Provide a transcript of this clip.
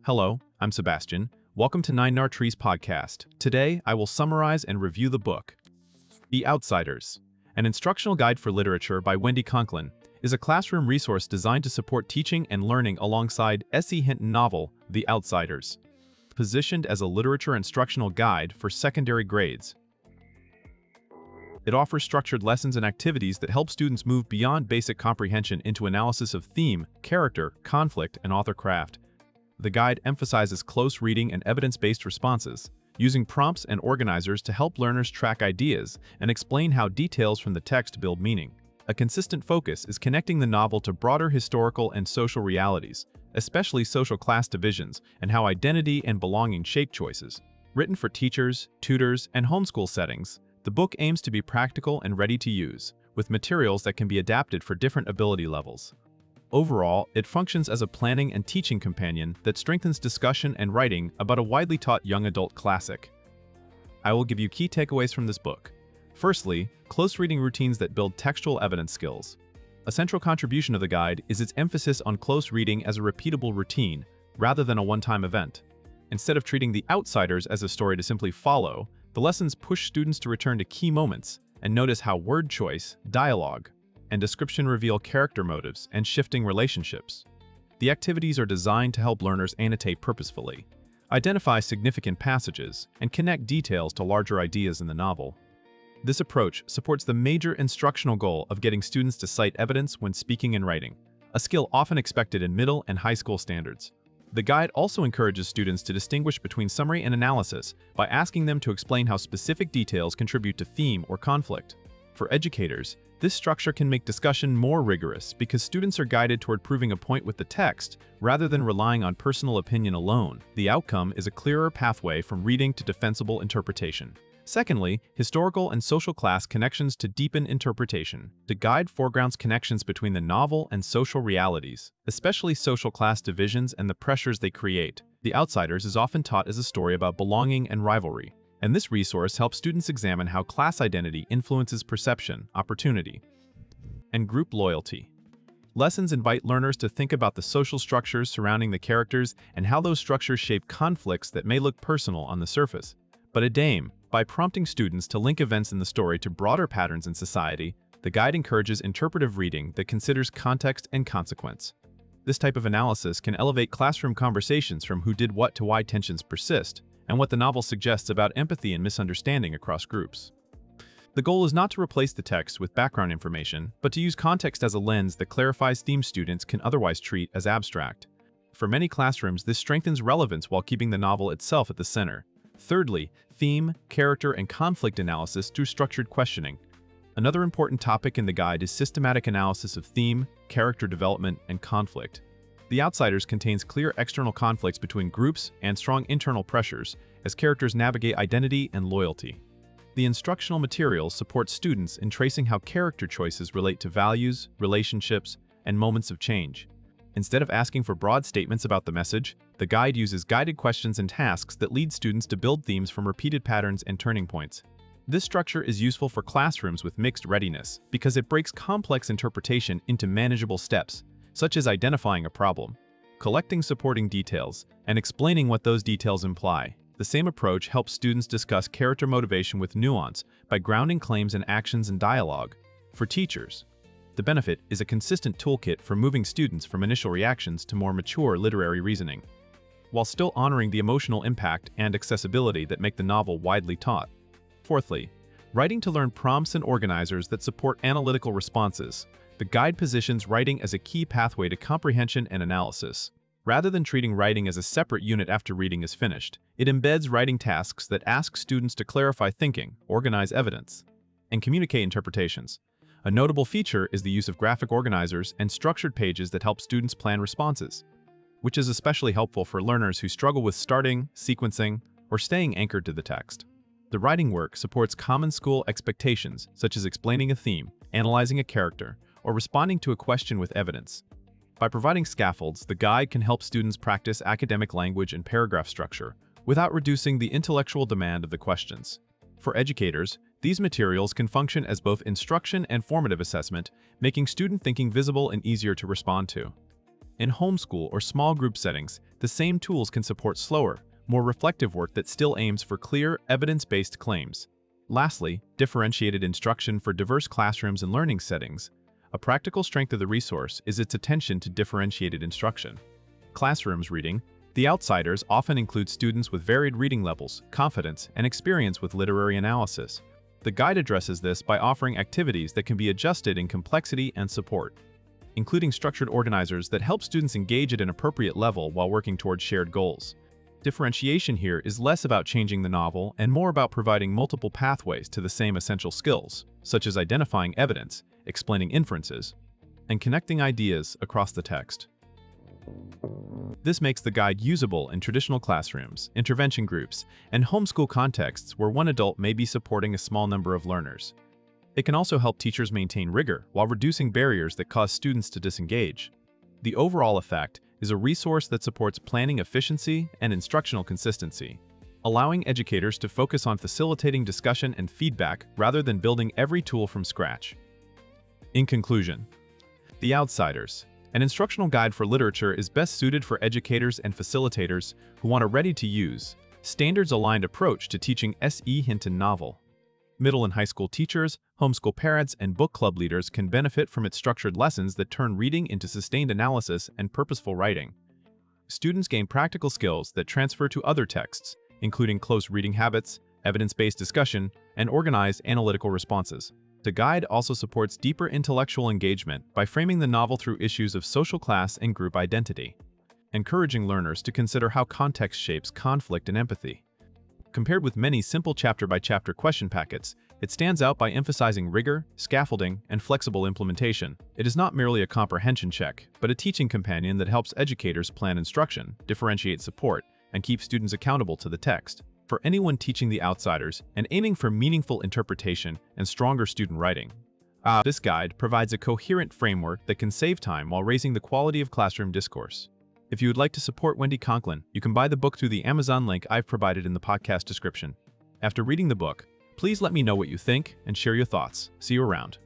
Hello, I'm Sebastian. Welcome to Nine Nar Trees podcast. Today, I will summarize and review the book. The Outsiders, an instructional guide for literature by Wendy Conklin, is a classroom resource designed to support teaching and learning alongside S.E. Hinton novel, The Outsiders, positioned as a literature instructional guide for secondary grades. It offers structured lessons and activities that help students move beyond basic comprehension into analysis of theme, character, conflict, and author craft. The guide emphasizes close reading and evidence-based responses, using prompts and organizers to help learners track ideas and explain how details from the text build meaning. A consistent focus is connecting the novel to broader historical and social realities, especially social class divisions and how identity and belonging shape choices. Written for teachers, tutors, and homeschool settings, the book aims to be practical and ready to use, with materials that can be adapted for different ability levels. Overall, it functions as a planning and teaching companion that strengthens discussion and writing about a widely taught young adult classic. I will give you key takeaways from this book. Firstly, close reading routines that build textual evidence skills. A central contribution of the guide is its emphasis on close reading as a repeatable routine, rather than a one-time event. Instead of treating The Outsiders as a story to simply follow, the lessons push students to return to key moments and notice how word choice, dialogue, and description reveal character motives and shifting relationships. The activities are designed to help learners annotate purposefully, identify significant passages, and connect details to larger ideas in the novel. This approach supports the major instructional goal of getting students to cite evidence when speaking and writing, a skill often expected in middle and high school standards. The guide also encourages students to distinguish between summary and analysis by asking them to explain how specific details contribute to theme or conflict. For educators, this structure can make discussion more rigorous because students are guided toward proving a point with the text rather than relying on personal opinion alone. The outcome is a clearer pathway from reading to defensible interpretation. Secondly, historical and social class connections to deepen interpretation. The guide foregrounds connections between the novel and social realities, especially social class divisions and the pressures they create. The Outsiders is often taught as a story about belonging and rivalry, and this resource helps students examine how class identity influences perception, opportunity, and group loyalty. Lessons invite learners to think about the social structures surrounding the characters and how those structures shape conflicts that may look personal on the surface. But by prompting students to link events in the story to broader patterns in society, the guide encourages interpretive reading that considers context and consequence. This type of analysis can elevate classroom conversations from who did what to why tensions persist, and what the novel suggests about empathy and misunderstanding across groups. The goal is not to replace the text with background information, but to use context as a lens that clarifies themes students can otherwise treat as abstract. For many classrooms, this strengthens relevance while keeping the novel itself at the center. Thirdly, theme, character, and conflict analysis through structured questioning. Another important topic in the guide is systematic analysis of theme, character development, and conflict. The Outsiders contains clear external conflicts between groups and strong internal pressures as characters navigate identity and loyalty. The instructional materials support students in tracing how character choices relate to values, relationships, and moments of change. Instead of asking for broad statements about the message, the guide uses guided questions and tasks that lead students to build themes from repeated patterns and turning points. This structure is useful for classrooms with mixed readiness because it breaks complex interpretation into manageable steps, such as identifying a problem, collecting supporting details, and explaining what those details imply. The same approach helps students discuss character motivation with nuance by grounding claims and actions in dialogue. For teachers, the benefit is a consistent toolkit for moving students from initial reactions to more mature literary reasoning, while still honoring the emotional impact and accessibility that make the novel widely taught. Fourthly, writing to learn prompts and organizers that support analytical responses. The guide positions writing as a key pathway to comprehension and analysis. Rather than treating writing as a separate unit after reading is finished, it embeds writing tasks that ask students to clarify thinking, organize evidence, and communicate interpretations. A notable feature is the use of graphic organizers and structured pages that help students plan responses, which is especially helpful for learners who struggle with starting, sequencing, or staying anchored to the text. The writing work supports common school expectations, such as explaining a theme, analyzing a character, or responding to a question with evidence. By providing scaffolds, the guide can help students practice academic language and paragraph structure without reducing the intellectual demand of the questions. For educators, these materials can function as both instruction and formative assessment, making student thinking visible and easier to respond to. In homeschool or small group settings, the same tools can support slower, more reflective work that still aims for clear, evidence-based claims. Lastly, differentiated instruction for diverse classrooms and learning settings. A practical strength of the resource is its attention to differentiated instruction. Classrooms reading. The Outsiders often include students with varied reading levels, confidence, and experience with literary analysis. The guide addresses this by offering activities that can be adjusted in complexity and support, including structured organizers that help students engage at an appropriate level while working towards shared goals. Differentiation here is less about changing the novel and more about providing multiple pathways to the same essential skills, such as identifying evidence, explaining inferences, and connecting ideas across the text. This makes the guide usable in traditional classrooms, intervention groups, and homeschool contexts where one adult may be supporting a small number of learners. It can also help teachers maintain rigor while reducing barriers that cause students to disengage. The overall effect is a resource that supports planning efficiency and instructional consistency, allowing educators to focus on facilitating discussion and feedback rather than building every tool from scratch. In conclusion, The Outsiders, an instructional guide for literature, is best suited for educators and facilitators who want a ready-to-use, standards-aligned approach to teaching S.E. Hinton novel. Middle and high school teachers, homeschool parents, and book club leaders can benefit from its structured lessons that turn reading into sustained analysis and purposeful writing. Students gain practical skills that transfer to other texts, including close reading habits, evidence-based discussion, and organized analytical responses. The guide also supports deeper intellectual engagement by framing the novel through issues of social class and group identity, encouraging learners to consider how context shapes conflict and empathy. Compared with many simple chapter-by-chapter question packets, it stands out by emphasizing rigor, scaffolding, and flexible implementation. It is not merely a comprehension check, but a teaching companion that helps educators plan instruction, differentiate support, and keep students accountable to the text. For anyone teaching The Outsiders and aiming for meaningful interpretation and stronger student writing, this guide provides a coherent framework that can save time while raising the quality of classroom discourse. If you would like to support Wendy Conklin, you can buy the book through the Amazon link I've provided in the podcast description. After reading the book, please let me know what you think and share your thoughts. See you around.